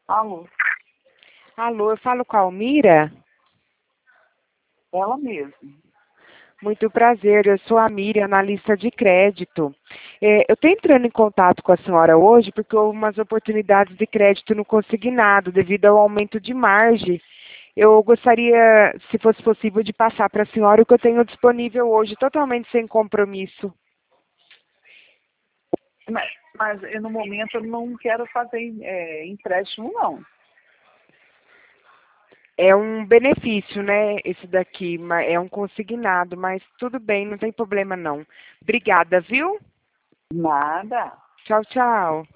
Alô, Alô, eu falo com a Almira? ela mesma. Muito prazer, eu sou a Miriam, analista de crédito. Eu estou entrando em contato com a senhora hoje porque houve umas oportunidades de crédito no consignado devido ao aumento de margem. Eu gostaria, se fosse possível, de passar para a senhora o que eu tenho disponível hoje, totalmente sem compromisso. Mas no momento eu não quero fazer empréstimo, não. É um benefício, né, esse daqui, é um consignado, mas tudo bem, não tem problema não. Obrigada, viu? Nada. Tchau, tchau.